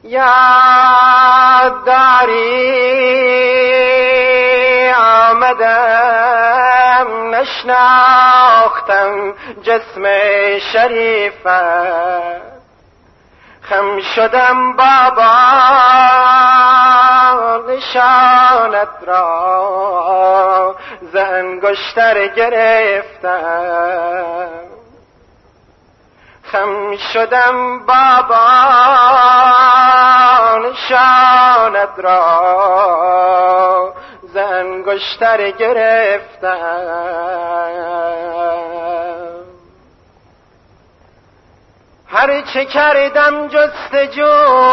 یاد داری آمدم نشناختم جسم شریفت، خم شدم بابا نشانت را ز انگشتر گرفتم، خم شدم بابا نشانت را ز انگشتر گرفتم. هر چه کردم جستجو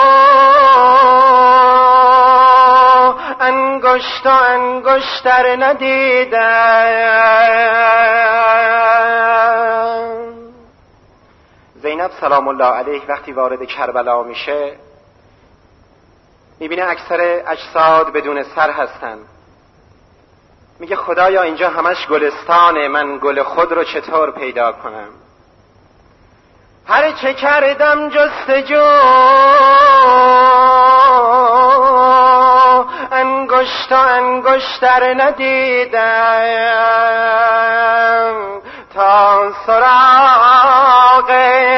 انگشت و انگشتر ندیدم. زینب سلام الله علیه وقتی وارد کربلا میشه میبینه اکثر اجساد بدون سر هستن. میگه خدایا اینجا همش گلستانه، من گل خود رو چطور پیدا کنم؟ هر چه کردم جستجو انگشت و انگشتر ندیدم، تا سراغ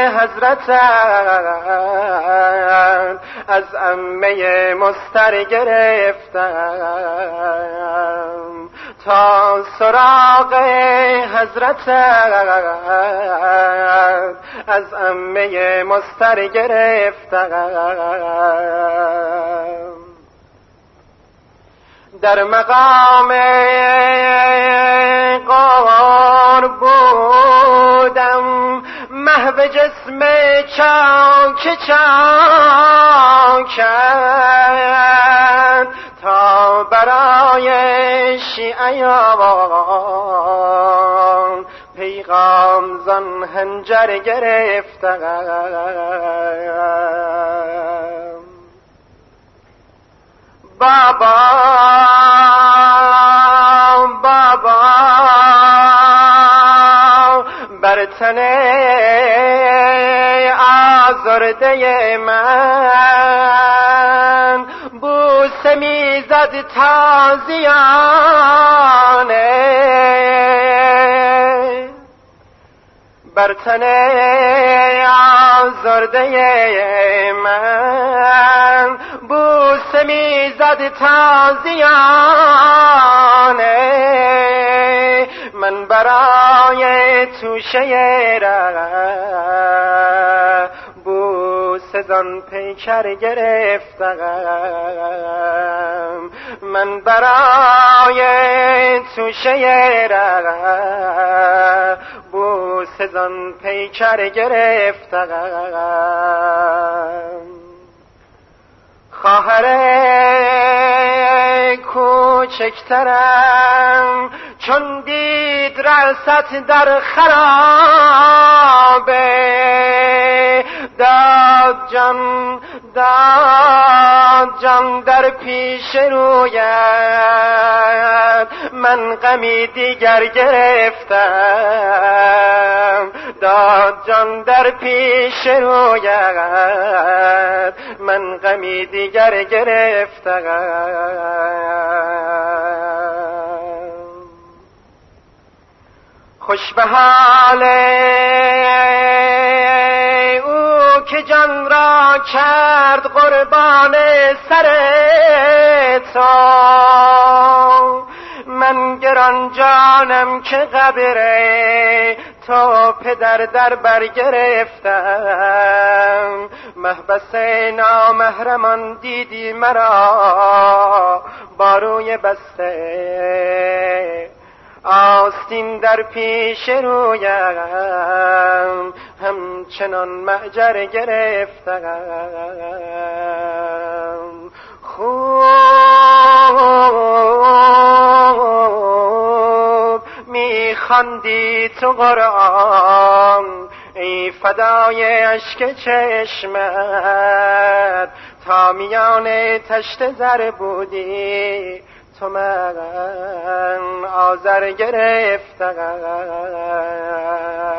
حضرتت از عمه مستر گرفتم، تا سراغ حضرتت از عمه مستر گرفتم. در مقام غار بودم محو جسم چاک چاکت، تا برای شیعیان پیغام زن هنجر گرفتم. بابا بابا بر تن آزرده من بوسه میزد تازیانه، بر تن آزرده من بوسه میزد تازیانه، من برای توشه ره بوسه زان پیکر گرفتم، من برای توشه ره بوسه زان پیکر گرفتم. خواهر کوچکترم چون دید رأست در خرابه، داد جان در پیش رویت، من غمی دیگر گرفتم، داد جان در پیش رویت، من غمی دیگر گرفتم. خوش به حال او که جان را کرد قربان سر تو، من گران جانم که قبر تو پدر در بر گرفتم. محبس نامحرمان دیدی مرا با روی بسته، آستین در پیش رویم همچنان معجر گرفتم. خوب میخواندی تو قرآن ای فدای اشک چشمت، تا میان تشت زر بودی تو من آذر گرفتم.